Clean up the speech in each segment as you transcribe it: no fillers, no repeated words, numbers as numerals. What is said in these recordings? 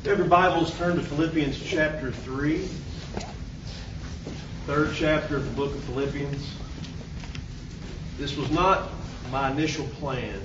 Every Bible's turned to Philippians chapter 3, third chapter of the book of Philippians. This was not my initial plan.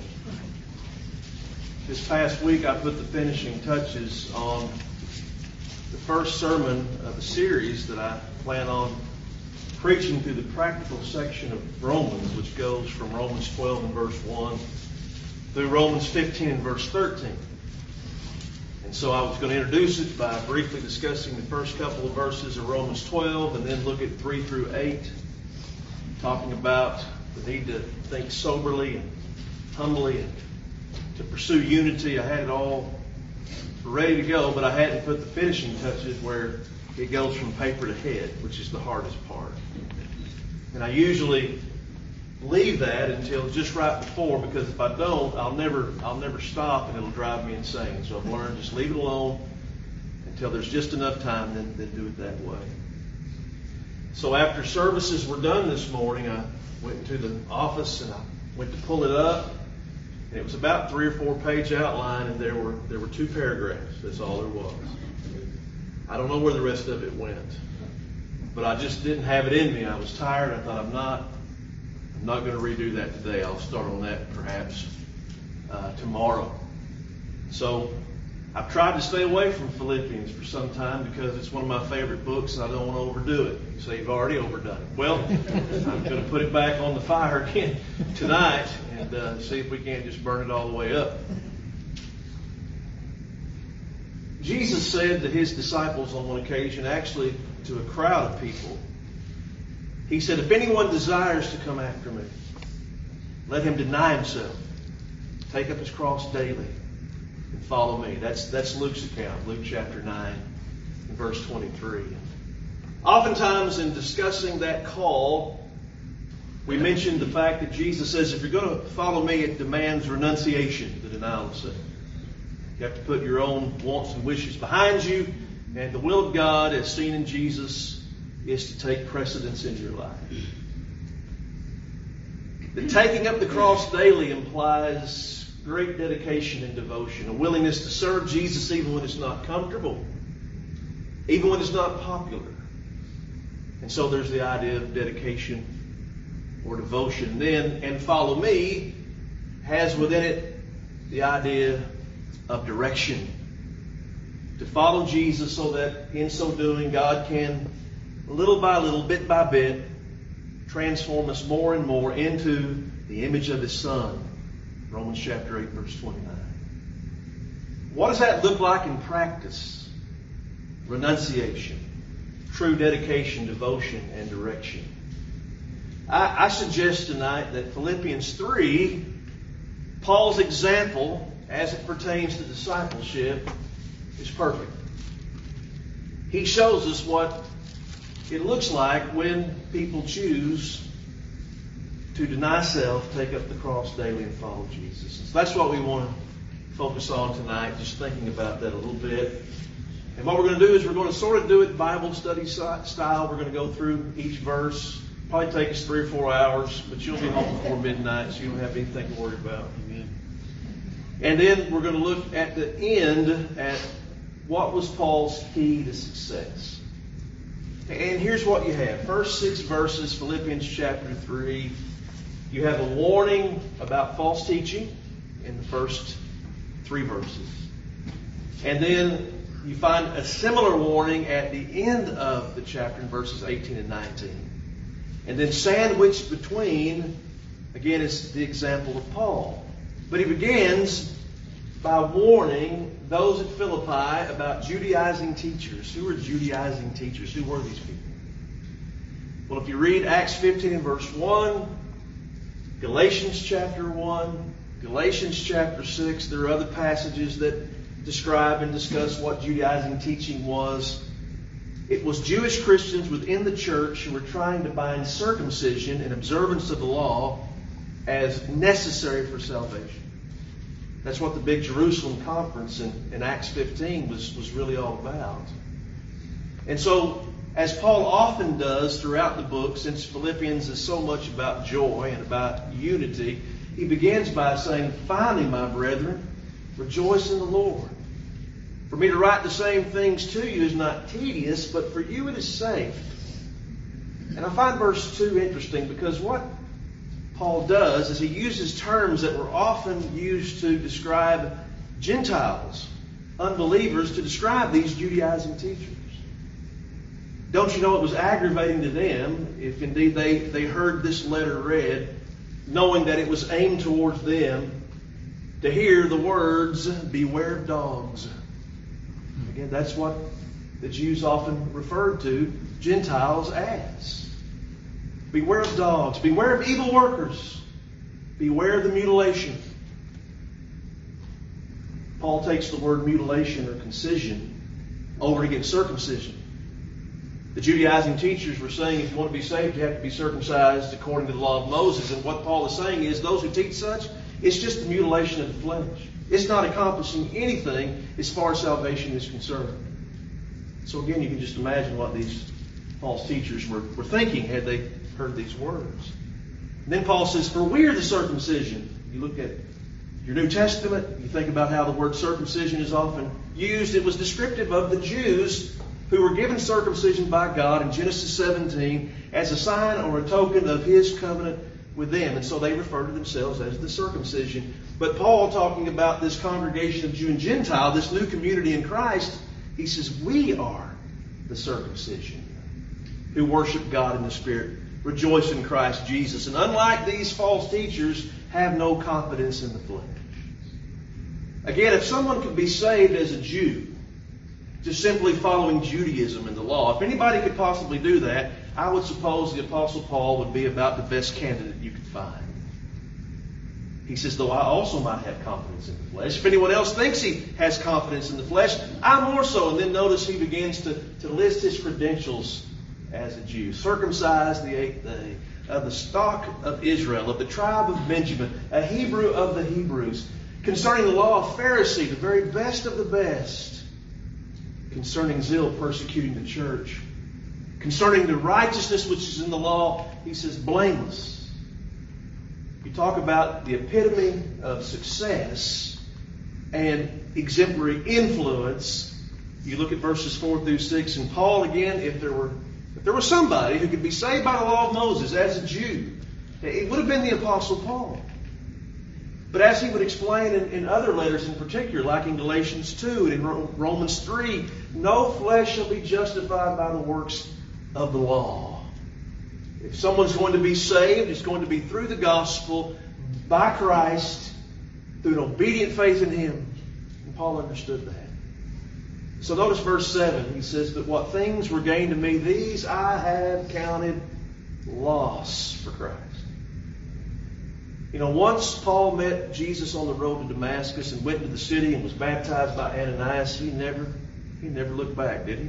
This past week I put the finishing touches on the first sermon of a series that I plan on preaching through the practical section of Romans, which goes from Romans 12 and verse 1 through Romans 15 and verse 13. And so I was going to introduce it by briefly discussing the first couple of verses of Romans 12 and then look at 3 through 8, talking about the need to think soberly and humbly and to pursue unity. I had it all ready to go, but I hadn't put the finishing touches where it goes from paper to head, which is the hardest part. And I usually leave that until just right before, because if I don't, I'll never stop and it'll drive me insane. So I've learned just leave it alone until there's just enough time, then do it that way. So after services were done this morning, I went into the office and I went to pull it up. And it was about 3 or 4 page outline, and there were 2 paragraphs. That's all there was. I don't know where the rest of it went, but I just didn't have it in me. I was tired. I thought I'm not going to redo that today. I'll start on that perhaps tomorrow. So I've tried to stay away from Philippians for some time because it's one of my favorite books and I don't want to overdo it. You say you've already overdone it. Well, I'm going to put it back on the fire again tonight and see if we can't just burn it all the way up. Jesus said to his disciples on one occasion, actually to a crowd of people, he said, if anyone desires to come after me, let him deny himself, take up his cross daily, and follow me. That's Luke's account, Luke chapter 9, and verse 23. Oftentimes in discussing that call, we mentioned the fact that Jesus says, if you're going to follow me, it demands renunciation, the denial of self. You have to put your own wants and wishes behind you, and the will of God, as seen in Jesus, is to take precedence in your life. The taking up the cross daily implies great dedication and devotion, a willingness to serve Jesus even when it's not comfortable, even when it's not popular. And so there's the idea of dedication or devotion. Then, and follow me has within it the idea of direction. To follow Jesus so that in so doing God can, little by little, bit by bit, transform us more and more into the image of His Son. Romans chapter 8, verse 29. What does that look like in practice? Renunciation, true dedication, devotion, and direction. I suggest tonight that Philippians 3, Paul's example as it pertains to discipleship, is perfect. He shows us what it looks like when people choose to deny self, take up the cross daily, and follow Jesus. So that's what we want to focus on tonight, just thinking about that a little bit. And what we're going to do is we're going to sort of do it Bible study style. We're going to go through each verse. Probably take us 3 or 4 hours, but you'll be home before midnight, so you don't have anything to worry about. Amen. And then we're going to look at the end at what was Paul's key to success. And here's what you have. First 6 verses, Philippians chapter 3. You have a warning about false teaching in the first 3 verses. And then you find a similar warning at the end of the chapter in verses 18 and 19. And then sandwiched between, again, is the example of Paul. But he begins by warning those at Philippi about Judaizing teachers. Who are Judaizing teachers? Who were these people? Well, if you read Acts 15 and verse 1, Galatians chapter 1, Galatians chapter 6, there are other passages that describe and discuss what Judaizing teaching was. It was Jewish Christians within the church who were trying to bind circumcision and observance of the law as necessary for salvation. That's what the big Jerusalem conference in Acts 15 was really all about. And so, as Paul often does throughout the book, since Philippians is so much about joy and about unity, he begins by saying, finally, my brethren, rejoice in the Lord. For me to write the same things to you is not tedious, but for you it is safe. And I find verse 2 interesting because what Paul does is he uses terms that were often used to describe Gentiles, unbelievers, to describe these Judaizing teachers. Don't you know it was aggravating to them, if indeed they heard this letter read, knowing that it was aimed towards them, to hear the words, beware of dogs. Again, that's what the Jews often referred to Gentiles as. Beware of dogs. Beware of evil workers. Beware of the mutilation. Paul takes the word mutilation or concision over against circumcision. The Judaizing teachers were saying if you want to be saved, you have to be circumcised according to the law of Moses. And what Paul is saying is those who teach such, it's just the mutilation of the flesh. It's not accomplishing anything as far as salvation is concerned. So again, you can just imagine what these false teachers were thinking had they heard these words. And then Paul says, for we are the circumcision. You look at your New Testament, you think about how the word circumcision is often used. It was descriptive of the Jews who were given circumcision by God in Genesis 17 as a sign or a token of His covenant with them. And so they refer to themselves as the circumcision. But Paul, talking about this congregation of Jew and Gentile, this new community in Christ, he says, we are the circumcision who worship God in the Spirit, rejoice in Christ Jesus. And unlike these false teachers, have no confidence in the flesh. Again, if someone could be saved as a Jew, just simply following Judaism and the law, if anybody could possibly do that, I would suppose the Apostle Paul would be about the best candidate you could find. He says, though I also might have confidence in the flesh. If anyone else thinks he has confidence in the flesh, I more so. And then notice he begins to list his credentials as a Jew. Circumcised the 8th day, of the stock of Israel, of the tribe of Benjamin, a Hebrew of the Hebrews. Concerning the law, a Pharisee, the very best of the best. Concerning zeal, persecuting the church. Concerning the righteousness which is in the law, he says, blameless. You talk about the epitome of success and exemplary influence. You look at verses 4 through 6, and Paul, again, if there was somebody who could be saved by the law of Moses as a Jew, it would have been the Apostle Paul. But as he would explain in other letters in particular, like in Galatians 2 and in Romans 3, no flesh shall be justified by the works of the law. If someone's going to be saved, it's going to be through the gospel, by Christ, through an obedient faith in Him. And Paul understood that. So notice verse 7. He says, but what things were gained to me, these I have counted loss for Christ. You know, once Paul met Jesus on the road to Damascus and went into the city and was baptized by Ananias, he never looked back, did he?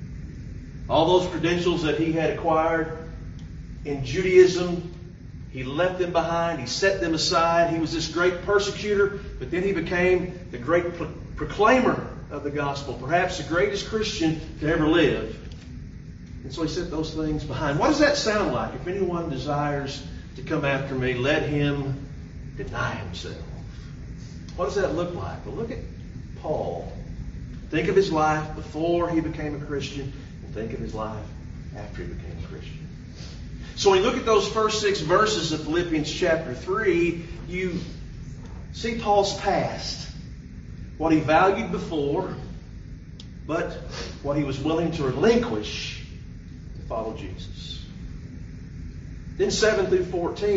All those credentials that he had acquired in Judaism, he left them behind. He set them aside. He was this great persecutor, but then he became the great proclaimer of the gospel, perhaps the greatest Christian to ever live. And so he set those things behind. What does that sound like? If anyone desires to come after me, let him deny himself. What does that look like? Well, look at Paul. Think of his life before he became a Christian, and think of his life after he became a Christian. So when you look at those first 6 verses of Philippians chapter 3, you see Paul's past. What he valued before, but what he was willing to relinquish to follow Jesus. Then 7 through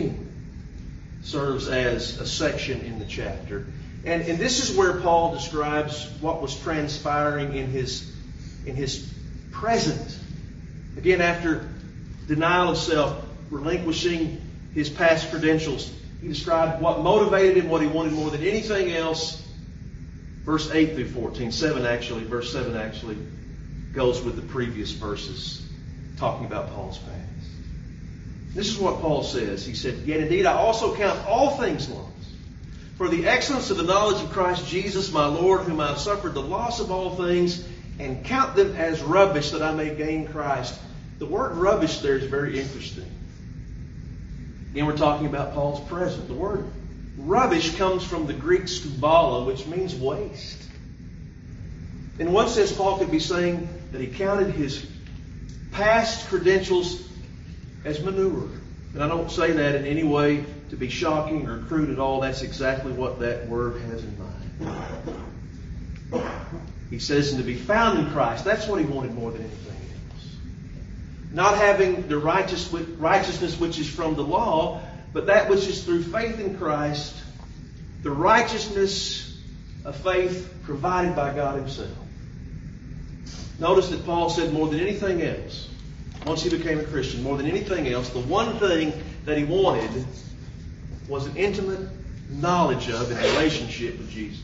14 serves as a section in the chapter. And this is where Paul describes what was transpiring in his present. Again, after denial of self, relinquishing his past credentials, he described what motivated him, what he wanted more than anything else. Verse 8 through 14, verse 7 actually goes with the previous verses talking about Paul's past. This is what Paul says. He said, yet indeed I also count all things lost for the excellence of the knowledge of Christ Jesus my Lord, whom I have suffered the loss of all things, and count them as rubbish that I may gain Christ. The word rubbish there is very interesting. Again, we're talking about Paul's present. The word rubbish comes from the Greek skubala, which means waste. In one sense, Paul could be saying that he counted his past credentials as manure. And I don't say that in any way to be shocking or crude at all. That's exactly what that word has in mind. He says, and to be found in Christ. That's what he wanted more than anything else. Not having the righteousness which is from the law, but that which is through faith in Christ, the righteousness of faith provided by God Himself. Notice that Paul said more than anything else, once he became a Christian, more than anything else, the one thing that he wanted was an intimate knowledge of and relationship with Jesus.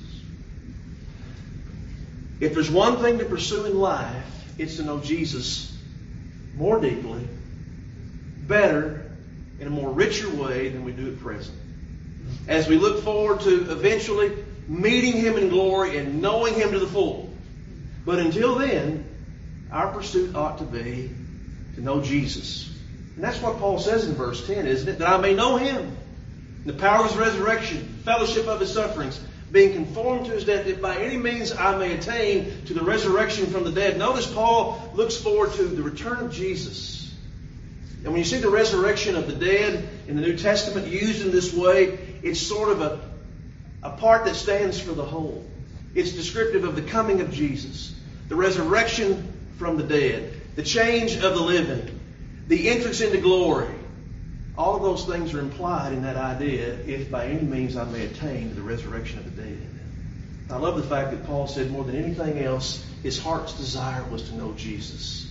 If there's one thing to pursue in life, it's to know Jesus more deeply, better, in a more richer way than we do at present. As we look forward to eventually meeting Him in glory and knowing Him to the full. But until then, our pursuit ought to be to know Jesus. And that's what Paul says in verse 10, isn't it? That I may know Him, the power of His resurrection, fellowship of His sufferings, being conformed to His death, if by any means I may attain to the resurrection from the dead. Notice Paul looks forward to the return of Jesus. And when you see the resurrection of the dead in the New Testament used in this way, it's sort of a part that stands for the whole. It's descriptive of the coming of Jesus, the resurrection from the dead, the change of the living, the entrance into glory. All of those things are implied in that idea, if by any means I may attain to the resurrection of the dead. I love the fact that Paul said more than anything else, his heart's desire was to know Jesus.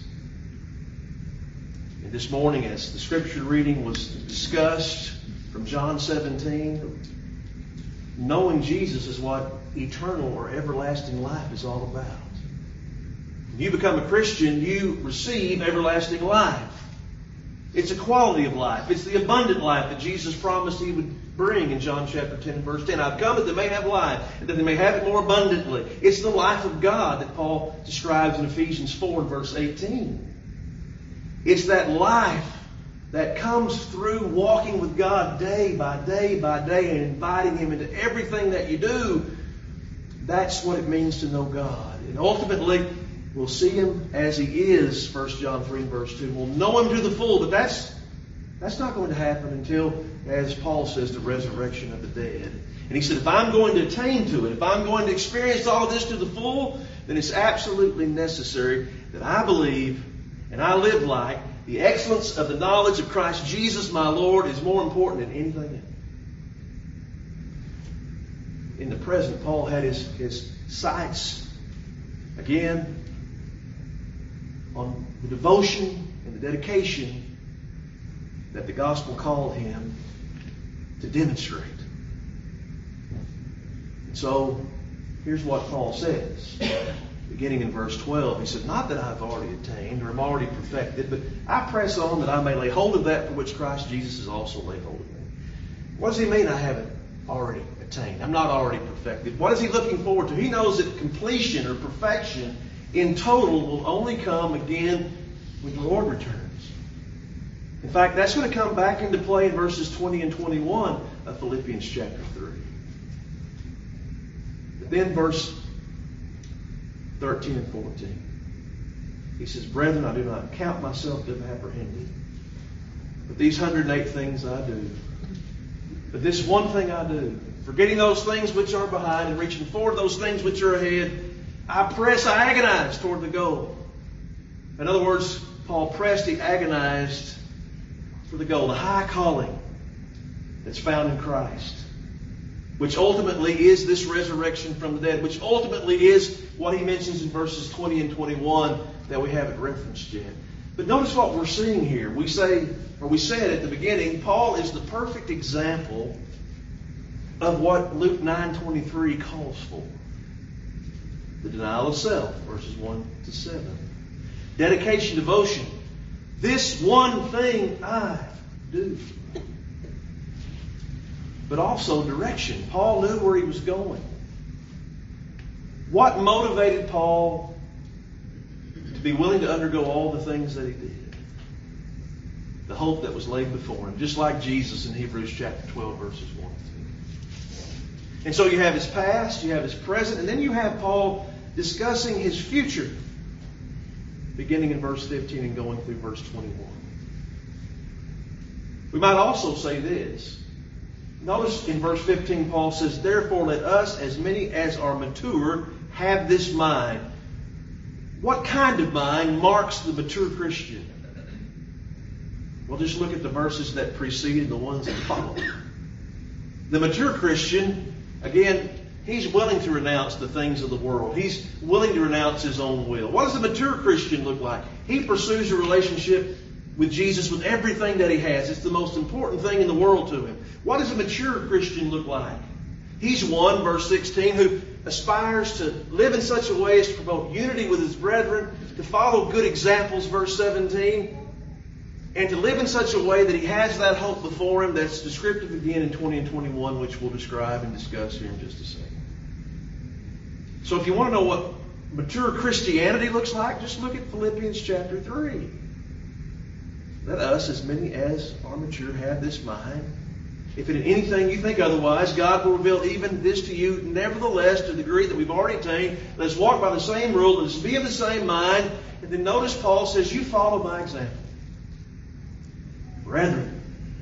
And this morning, as the scripture reading was discussed from John 17, knowing Jesus is what eternal or everlasting life is all about. When you become a Christian, you receive everlasting life. It's a quality of life. It's the abundant life that Jesus promised He would bring in John chapter 10 and verse 10. I've come that they may have life, and that they may have it more abundantly. It's the life of God that Paul describes in Ephesians 4 and verse 18. It's that life that comes through walking with God day by day by day and inviting Him into everything that you do. That's what it means to know God. And ultimately, we'll see Him as He is, 1 John 3 and verse 2. We'll know Him to the full, but that's not going to happen until, as Paul says, the resurrection of the dead. And he said, if I'm going to attain to it, if I'm going to experience all of this to the full, then it's absolutely necessary that I believe and I live like the excellence of the knowledge of Christ Jesus my Lord is more important than anything else. In the present, Paul had his sights again on the devotion and the dedication that the gospel called him to demonstrate. And so, here's what Paul says. Beginning in verse 12, he said, not that I've already attained or am already perfected, but I press on that I may lay hold of that for which Christ Jesus has also laid hold of me. What does he mean I haven't already attained? I'm not already perfected. What is he looking forward to? He knows that completion or perfection in total will only come again when the Lord returns. In fact, that's going to come back into play in verses 20 and 21 of Philippians chapter 3. But then verse 13 and 14. He says, brethren, I do not count myself to have apprehended, but these 108 things I do. But this one thing I do, forgetting those things which are behind and reaching forward those things which are ahead, I agonize toward the goal. In other words, Paul pressed, he agonized for the goal, the high calling that's found in Christ, which ultimately is this resurrection from the dead, which ultimately is what he mentions in verses 20 and 21 that we haven't referenced yet. But notice what we're seeing here. We said at the beginning, Paul is the perfect example of what Luke 9:23 calls for. The denial of self, verses 1 to 7. Dedication, devotion. This one thing I do. But also direction. Paul knew where he was going. What motivated Paul to be willing to undergo all the things that he did? The hope that was laid before him. Just like Jesus in Hebrews chapter 12, verses 1 and 2. And so you have his past, you have his present, and then you have Paul discussing his future, beginning in verse 15 and going through verse 21. We might also say this. Notice in verse 15, Paul says, "Therefore let us, as many as are mature, have this mind." What kind of mind marks the mature Christian? Well, just look at the verses that preceded the ones that follow. The mature Christian, again, he's willing to renounce the things of the world. He's willing to renounce his own will. What does the mature Christian look like? He pursues a relationship with Jesus with everything that he has. It's the most important thing in the world to him. What does a mature Christian look like? He's one, verse 16, who aspires to live in such a way as to promote unity with his brethren, to follow good examples, verse 17, and to live in such a way that he has that hope before him that's descriptive again in 20 and 21, which we'll describe and discuss here in just a second. So if you want to know what mature Christianity looks like, just look at Philippians chapter 3. Let us, as many as are mature, have this mind. If in anything you think otherwise, God will reveal even this to you. Nevertheless, to the degree that we've already attained, let's walk by the same rule, let's be of the same mind. And then notice Paul says, you follow my example. Brethren,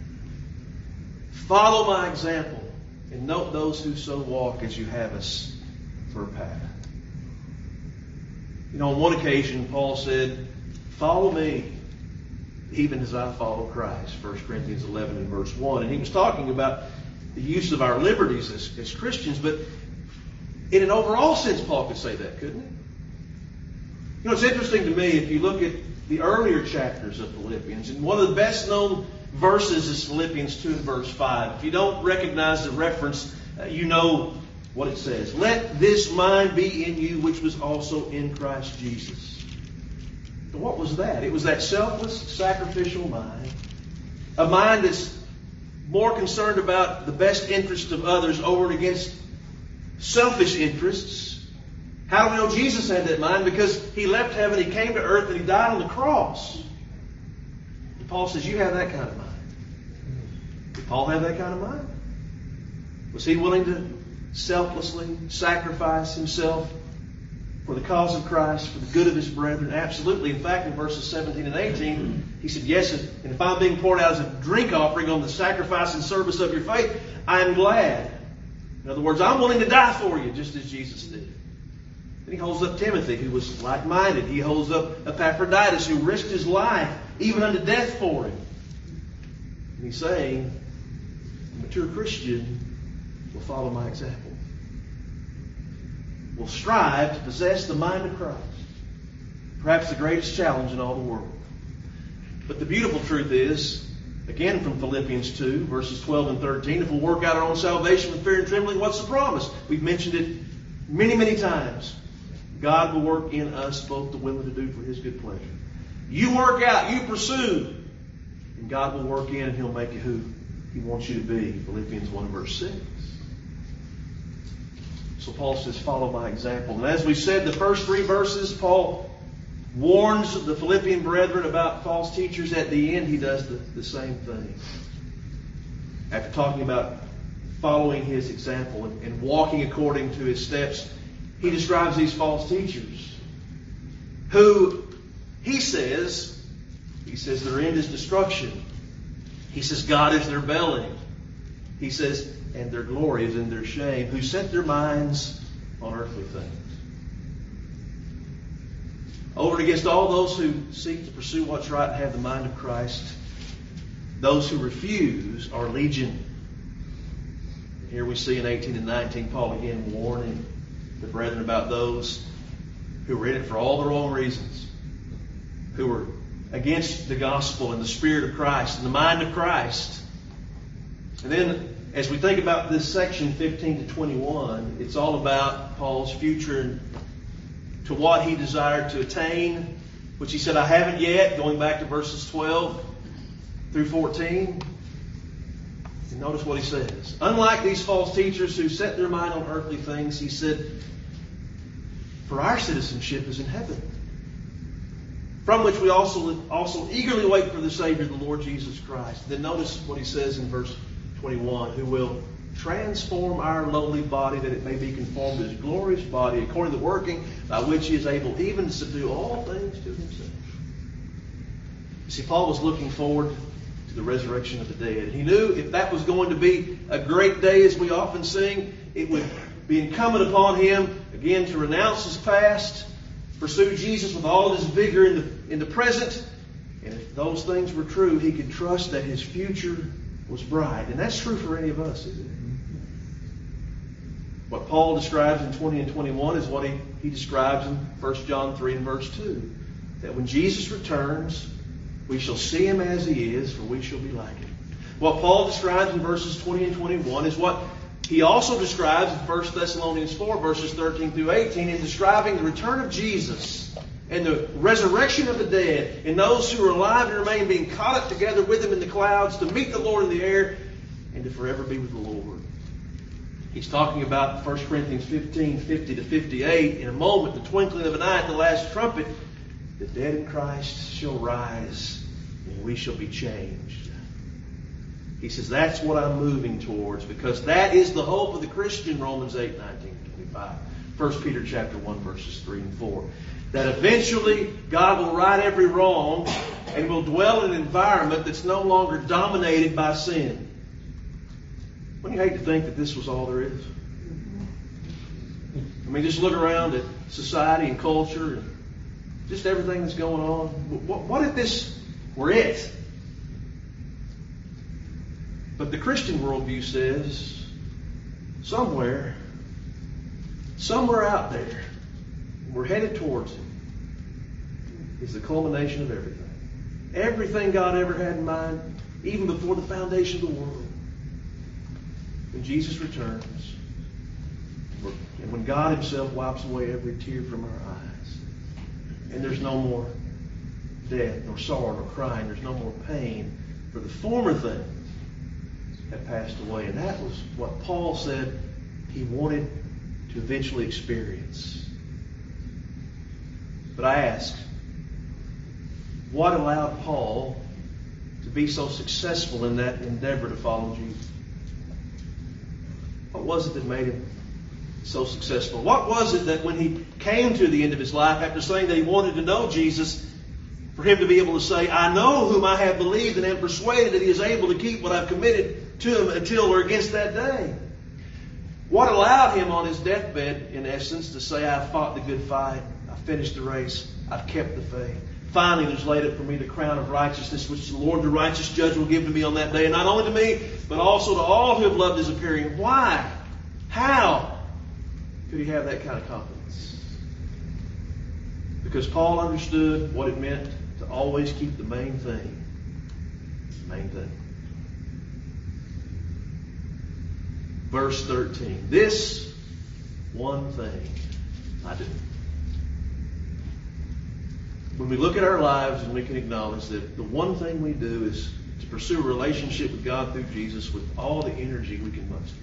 follow my example and note those who so walk as you have us for a pattern. You know, on one occasion, Paul said, follow me even as I follow Christ. 1 Corinthians 11 and verse 1. And he was talking about the use of our liberties as Christians, but in an overall sense, Paul could say that, couldn't he? You know, it's interesting to me, if you look at the earlier chapters of Philippians, and one of the best known verses is Philippians 2 and verse 5. If you don't recognize the reference, you know what it says. Let this mind be in you, which was also in Christ Jesus. But what was that? It was that selfless, sacrificial mind. A mind that's more concerned about the best interest of others over and against selfish interests. How do we know Jesus had that mind? Because he left heaven, he came to earth, and he died on the cross. And Paul says, you have that kind of mind. Did Paul have that kind of mind? Was he willing to selflessly sacrifice himself for the cause of Christ, for the good of his brethren? Absolutely. In fact, in verses 17 and 18, he said, yes, and if I'm being poured out as a drink offering on the sacrifice and service of your faith, I am glad. In other words, I'm willing to die for you, just as Jesus did. Then he holds up Timothy, who was like-minded. He holds up Epaphroditus, who risked his life, even unto death for him. And he's saying, a mature Christian will follow my example. Will strive to possess the mind of Christ. Perhaps the greatest challenge in all the world. But the beautiful truth is, again from Philippians 2, verses 12 and 13, if we'll work out our own salvation with fear and trembling, what's the promise? We've mentioned it many, many times. God will work in us both to will and to do for his good pleasure. You work out, you pursue, and God will work in and he'll make you who he wants you to be. Philippians 1 verse 6. So Paul says, follow my example. And as we said, the first three verses, Paul warns the Philippian brethren about false teachers. At the end, he does the same thing. After talking about following his example and walking according to his steps, he describes these false teachers who he says their end is destruction. He says God is their belly. He says, and their glory is in their shame, who set their minds on earthly things. Over and against all those who seek to pursue what's right and have the mind of Christ, those who refuse are legion. Here we see in 18 and 19, Paul again warning the brethren about those who were in it for all the wrong reasons, who were against the gospel and the Spirit of Christ and the mind of Christ. And then as we think about this section 15 to 21, it's all about Paul's future and to what he desired to attain, which he said, I haven't yet, going back to verses 12 through 14. And notice what he says. Unlike these false teachers who set their mind on earthly things, he said, for our citizenship is in heaven, from which we also eagerly wait for the Savior, the Lord Jesus Christ. Then notice what he says in verse 21, who will transform our lowly body that it may be conformed to His glorious body, according to the working by which He is able even to subdue all things to Himself. You see, Paul was looking forward to the resurrection of the dead. He knew if that was going to be a great day, as we often sing, it would be incumbent upon him, again, to renounce his past, pursue Jesus with all of his vigor in the present. And if those things were true, he could trust that his future was bright. And that's true for any of us, isn't it? What Paul describes in 20 and 21 is what he describes in 1 John 3 and verse 2. That when Jesus returns, we shall see Him as He is, for we shall be like Him. What Paul describes in verses 20 and 21 is what he also describes in 1 Thessalonians 4, verses 13 through 18, in describing the return of Jesus and the resurrection of the dead, and those who are alive and remain being caught up together with Him in the clouds to meet the Lord in the air and to forever be with the Lord. He's talking about 1 Corinthians 15, 50 to 58. In a moment, the twinkling of an eye at the last trumpet, the dead in Christ shall rise, and we shall be changed. He says that's what I'm moving towards, because that is the hope of the Christian, Romans 8, 19, 25. 1 Peter chapter 1, verses 3 and 4. That eventually God will right every wrong and will dwell in an environment that's no longer dominated by sin. Wouldn't you hate to think that this was all there is? I mean, just look around at society and culture and just everything that's going on. What if this were it? But the Christian worldview says somewhere out there, we're headed towards it, is the culmination of everything. Everything God ever had in mind, even before the foundation of the world. When Jesus returns, and when God Himself wipes away every tear from our eyes, and there's no more death, nor sorrow, nor crying, there's no more pain, for the former things have passed away. And that was what Paul said he wanted to eventually experience. But I ask, what allowed Paul to be so successful in that endeavor to follow Jesus? What was it that made him so successful? What was it that when he came to the end of his life, after saying that he wanted to know Jesus, for him to be able to say, I know whom I have believed and am persuaded that He is able to keep what I've committed to Him until or against that day? What allowed him on his deathbed, in essence, to say, I've fought the good fight, I've finished the race, I've kept the faith. Finally, there's laid up for me the crown of righteousness, which the Lord, the righteous judge, will give to me on that day. And not only to me, but also to all who have loved His appearing. Why? How could he have that kind of confidence? Because Paul understood what it meant to always keep the main thing. The main thing. Verse 13. This one thing I do. When we look at our lives and we can acknowledge that the one thing we do is to pursue a relationship with God through Jesus with all the energy we can muster,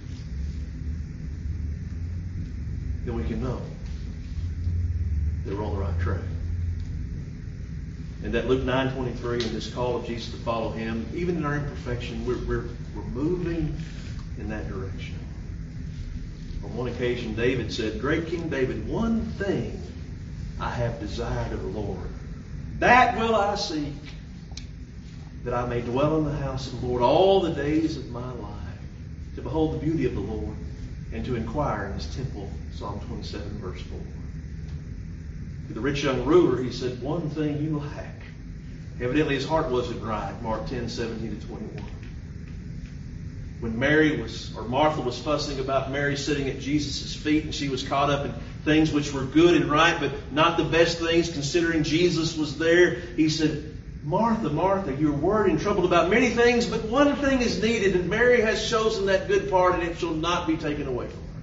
then we can know that we're on the right track. And that Luke 9:23 and this call of Jesus to follow Him, even in our imperfection, we're moving in that direction. On one occasion, David said, Great King David, one thing I have desired of the Lord, that will I seek, that I may dwell in the house of the Lord all the days of my life, to behold the beauty of the Lord and to inquire in His temple. Psalm 27, verse 4. To the rich young ruler, he said, one thing you lack. Evidently his heart wasn't right. Mark 10:17 to 21. When Martha was fussing about Mary sitting at Jesus' feet, and she was caught up in things which were good and right, but not the best things, considering Jesus was there, He said, Martha, Martha, you're worried and troubled about many things, but one thing is needed, and Mary has chosen that good part, and it shall not be taken away from her.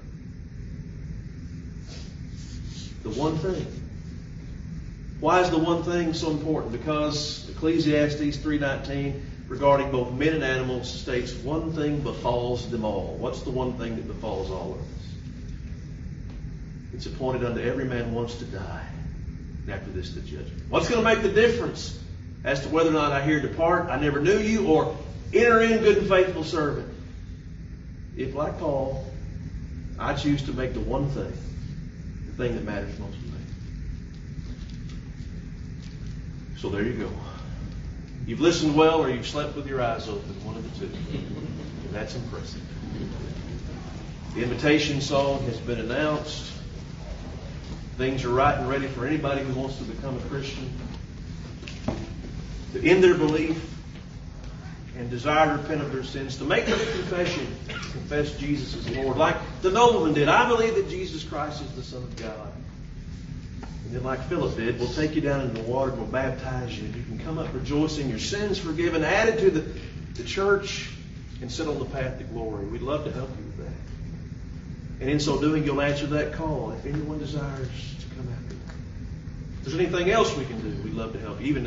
The one thing. Why is the one thing so important? Because Ecclesiastes 3:19, regarding both men and animals, states one thing befalls them all. What's the one thing that befalls all of us? It's appointed unto every man once to die, and after this the judgment. What's going to make the difference as to whether or not I hear depart, I never knew you, or enter in, good and faithful servant? if, like Paul, I choose to make the one thing, the thing that matters most to me. So there you go. You've listened well or you've slept with your eyes open, one of the two. And that's impressive. The invitation song has been announced. Things are right and ready for anybody who wants to become a Christian, to end their belief and desire to repent of their sins, to make their confession, confess Jesus as Lord, like the nobleman did. I believe that Jesus Christ is the Son of God. And then like Philip did, we'll take you down into the water and we'll baptize you. You can come up rejoicing, your sins forgiven, added to the church, and sit on the path to glory. We'd love to help you with that. And in so doing, you'll answer that call if anyone desires to come after you. If there's anything else we can do, we'd love to help you. Even